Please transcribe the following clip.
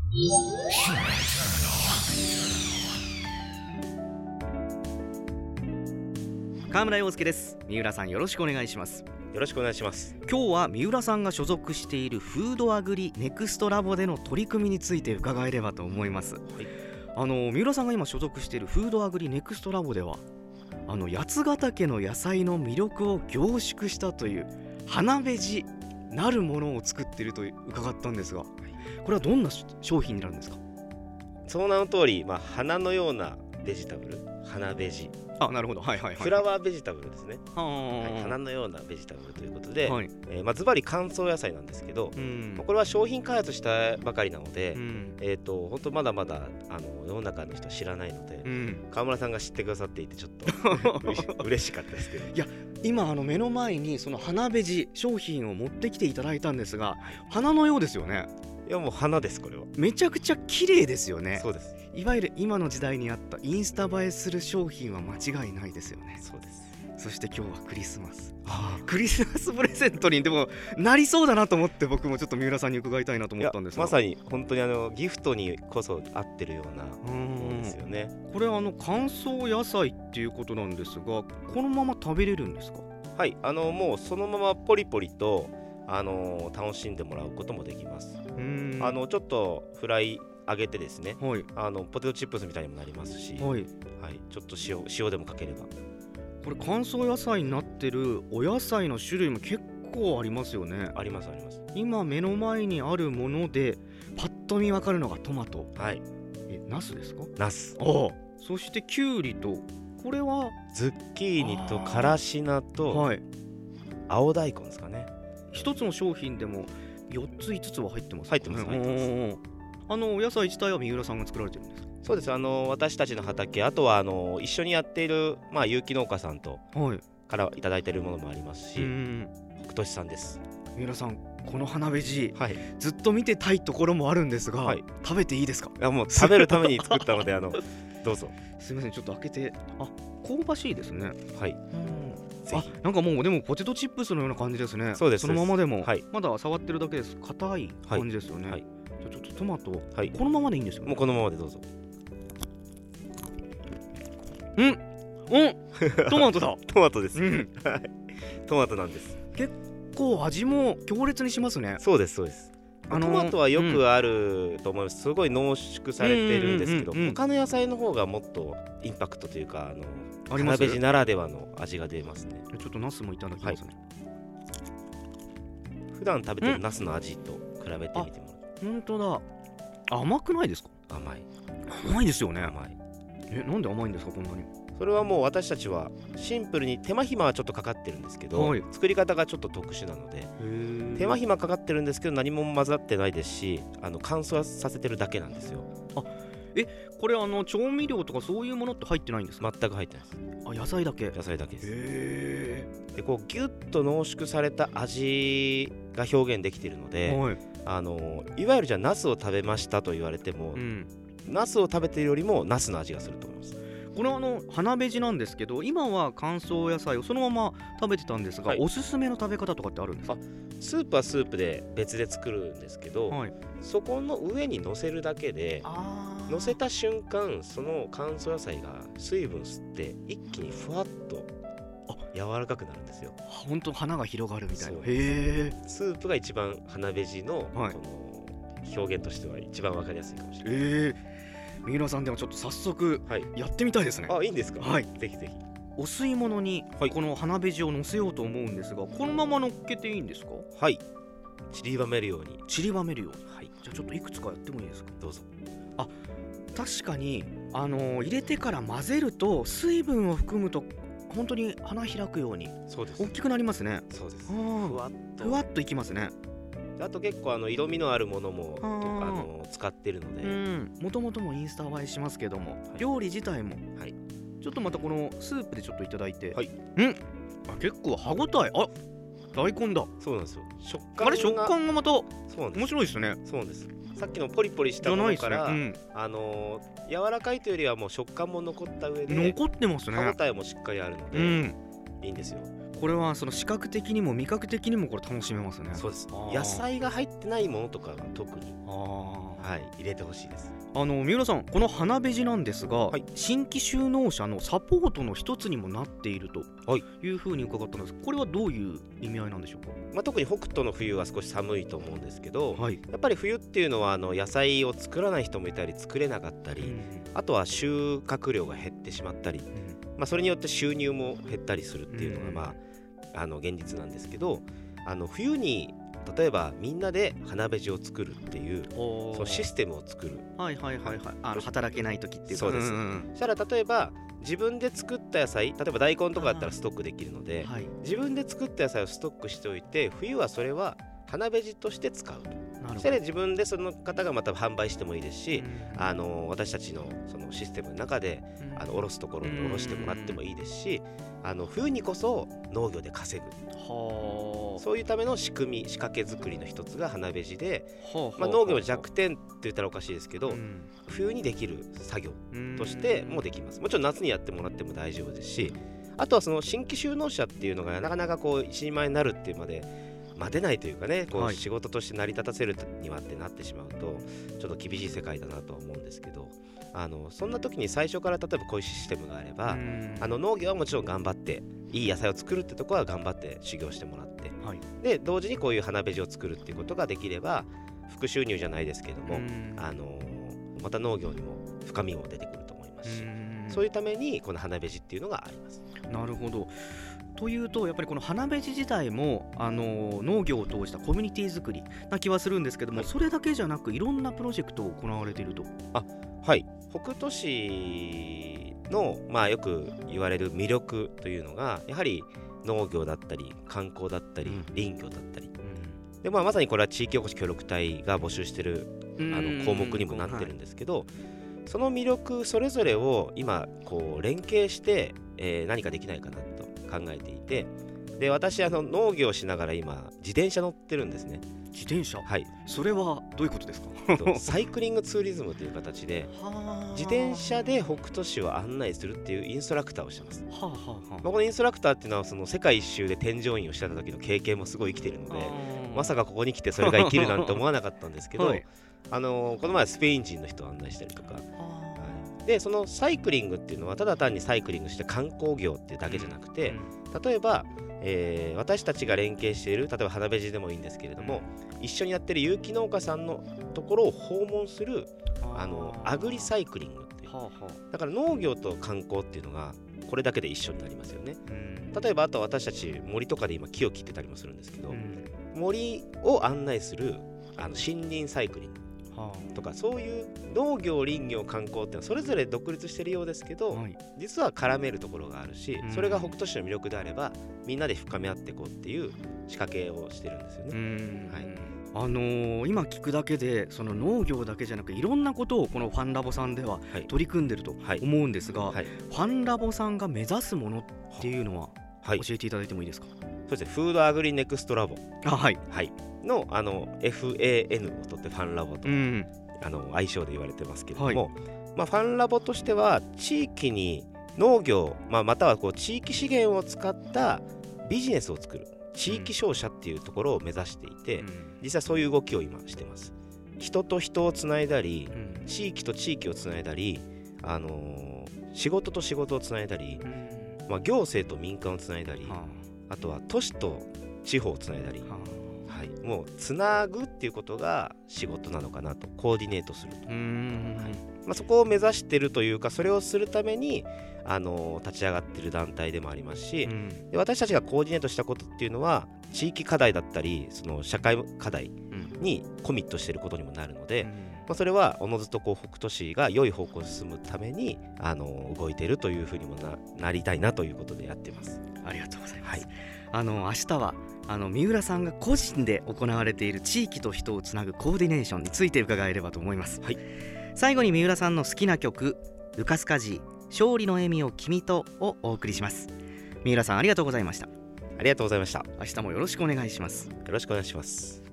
川村陽介です。三浦さんよろしくお願いします。 よろしくお願いします。 今日は三浦さんが所属しているフードアグリネクストラボでの取り組みについて伺えればと思います。三浦さんが今所属しているフードアグリネクストラボでは八ヶ岳の野菜の魅力を凝縮したという花ベジなるものを作っていると伺ったんですが、これはどんな商品になるんですか？ その名の通り、花のようなベジタブル、花ベジ。 なるほど、はいはいはい。 フラワーベジタブルですね。花のようなベジタブルということで、ズバリ乾燥野菜なんですけど、これは商品開発したばかりなので、本当まだまだ世の中の人は知らないので、川村さんが知ってくださっていてちょっと嬉しかったですけど。 いや、今目の前にその花ベジ商品を持ってきていただいたんですが、花のようですよね。 いや、もう花です。これはめちゃくちゃ綺麗ですよね。 そうです。 いわゆる今の時代にあったインスタ映えする商品は間違いないですよね。 そうです。 そして今日はクリスマス。クリスマスプレゼントにでもなりそうだなと思って、僕もちょっと三浦さんに伺いたいなと思ったんですが、 まさに本当にギフトにこそ合ってるようなものですよね。 これは乾燥野菜っていうことなんですが、このまま食べれるんですか？はい、 もうそのままポリポリと楽しんでもらうこともできます。ちょっとフライ揚げてですね、ポテトチップスみたいにもなりますし、ちょっと塩でもかければ。 これ乾燥野菜になってるお野菜の種類も結構ありますよね。 ありますあります。 今目の前にあるものでパッと見分かるのがトマト、ナスですか？ ナス。 そしてキュウリと、これはズッキーニとからし菜と、青大根ですかね。 一つの商品でも4つ5つは入ってます。 入ってます。 お野菜自体は三浦さんが作られてるんですか？ そうです。私たちの畑、あとは一緒にやっている有機農家さんとからいただいているものもありますし、北斗さんです。 三浦さん、この花ベジ、ずっと見てたいところもあるんですが、食べていいですか？ いや、もう食べるために作ったのでどうぞ。 すみません、ちょっと開けて。香ばしいですね。 なんかもうでもポテトチップスのような感じですね。 そうです。 そのままでも、まだ触ってるだけです。硬い感じですよね。じゃあちょっとトマト、このままでいいんですよね？ もうこのままでどうぞ。 トマトだ。 トマトです。トマトなんです。 結構味も強烈にしますね。 そうですそうです。トマトはよくあると思います。すごい濃縮されているんですけど、他の野菜の方がもっとインパクトというか花ベジならではの味が出ますね。 ちょっとナスもいただきますね。 普段食べてるナスの味と比べてみてもらって。 本当だ。甘くないですか？甘いですよね。なんで甘いんですか、こんなに？ それはもう私たちはシンプルに手間暇はちょっとかかってるんですけど、作り方がちょっと特殊なので、手間暇かかってるんですけど何も混ざってないですし、乾燥させてるだけなんですよ。 これ調味料とかそういうものって入ってないんですか？ 全く入ってないです。 野菜だけ？ 野菜だけです。でこうギュッと濃縮された味が表現できているので、いわゆるじゃあナスを食べましたと言われても、ナスを食べているよりもナスの味がすると思います。 この花ベジなんですけど、今は乾燥野菜をそのまま食べてたんですが、おすすめの食べ方とかってあるんですか？ スープはスープで別で作るんですけど、そこの上に乗せるだけで、乗せた瞬間その乾燥野菜が水分吸って一気にふわっと柔らかくなるんですよ。 本当花が広がるみたいな。 スープが一番花ベジのこの表現としては一番わかりやすいかもしれない。 三浦さん、ではちょっと早速やってみたいですね。 いいんですか？ぜひぜひ。 お吸い物にこの花ベジを乗せようと思うんですが、このまま乗っけていいんですか？ 散りばめるように。 じゃあちょっといくつかやってもいいですか？ どうぞ。 確かに入れてから混ぜると水分を含むと本当に花開くように大きくなりますね。 そうです。 ふわっといきますね。 あと結構色味のあるものも使ってるので、 もともともインスタ映えしますけども、料理自体も、ちょっとまたこのスープでちょっといただいて、結構歯ごたえ、大根だ。 そうなんですよ。食感がまた面白いですね。 そうなんです。さっきのポリポリしたものから、柔らかいというよりはもう食感も残った上で、 残ってますね。 歯ごたえもしっかりあるので、いいんですよ。 これはその視覚的にも味覚的にもこれ楽しめますね。 そうです。野菜が入ってないものとかが特に入れてほしいです。 三浦さん、この花ベジなんですが、新規就農者のサポートの一つにもなっているというふうに伺ったんです。これはどういう意味合いなんでしょうか？ 特に北斗の冬は少し寒いと思うんですけど、やっぱり冬っていうのは野菜を作らない人もいたり作れなかったり、あとは収穫量が減ってしまったり、それによって収入も減ったりするっていうのが現実なんですけど、冬に例えばみんなで花ベジを作るっていうそのシステムを作る。 働けない時っていうか。 そうです。そしたら例えば自分で作った野菜、例えば大根とかだったらストックできるので、自分で作った野菜をストックしておいて、冬はそれは花ベジとして使うと。そして自分でその方がまた販売してもいいですし、私たちのそのシステムの中で卸すところに卸してもらってもいいですし、冬にこそ農業で稼ぐ、そういうための仕組み仕掛け作りの一つが花ベジで、農業弱点って言ったらおかしいですけど、冬にできる作業としてもできます。もちろん夏にやってもらっても大丈夫ですし、あとはその新規就農者っていうのがなかなか一人前になるっていうまで待てないというかね、仕事として成り立たせるにはってなってしまうとちょっと厳しい世界だなとは思うんですけど、そんな時に最初から例えばこういうシステムがあれば、農業はもちろん頑張っていい野菜を作るってところは頑張って修行してもらって、で同時にこういう花ベジを作るっていうことができれば副収入じゃないですけども、また農業にも深みも出てくると思いますし、そういうためにこの花ベジっていうのがあります。 なるほど。というとやっぱりこの花ベジ自体も農業を通したコミュニティ作りな気はするんですけども、それだけじゃなくいろんなプロジェクトを行われていると。 北斗市のよく言われる魅力というのがやはり農業だったり観光だったり林業だったり、でまさにこれは地域おこし協力隊が募集している項目にもなってるんですけど、その魅力それぞれを今連携して、何かできないかなと考えていて、で私農業をしながら今自転車乗ってるんですね。 自転車？それはどういうことですか？ サイクリングツーリズムという形で自転車で北斗市を案内するっていうインストラクターをしてます。このインストラクターっていうのはその世界一周で添乗員をしてた時の経験もすごい生きているので、まさかここに来てそれが生きるなんて思わなかったんですけど、この前スペイン人の人を案内したりとか、でそのサイクリングっていうのはただ単にサイクリングして観光業っていうだけじゃなくて、例えば私たちが連携している例えば花ベジでもいいんですけれども、一緒にやってる有機農家さんのところを訪問するアグリサイクリングっていう、だから農業と観光っていうのがこれだけで一緒になりますよね。例えばあと私たち森とかで今木を切ってたりもするんですけど、森を案内する森林サイクリングとか、そういう農業林業観光っていうのはそれぞれ独立しているようですけど、実は絡めるところがあるし、それが北斗市の魅力であればみんなで深め合っていこうっていう仕掛けをしてるんですよね。 今聞くだけでその農業だけじゃなくいろんなことをこのファンラボさんでは取り組んでると思うんですが、ファンラボさんが目指すものっていうのは教えていただいてもいいですか？ そうですね、フードアグリネクストラボのFAN を取ってファンラボと愛称で言われてますけれども、ファンラボとしては地域に農業、または地域資源を使ったビジネスを作る地域商社っていうところを目指していて、実際そういう動きを今してます。人と人をつないだり、地域と地域をつないだり、仕事と仕事をつないだり、行政と民間をつないだり、あとは都市と地方をつないだり、もうつなぐっていうことが仕事なのかなと、コーディネートすると、そこを目指しているというか、それをするために立ち上がっている団体でもありますし、で私たちがコーディネートしたことっていうのは地域課題だったりその社会課題にコミットしていることにもなるので、それはおのずと北斗市が良い方向に進むために動いているというふうにも なりたいなということでやっています。 ありがとうございます。明日は三浦さんが個人で行われている地域と人をつなぐコーディネーションについて伺えればと思います。最後に三浦さんの好きな曲ルカスカジー勝利の笑みを君とをお送りします。三浦さんありがとうございました。 ありがとうございました。 明日もよろしくお願いします。 よろしくお願いします。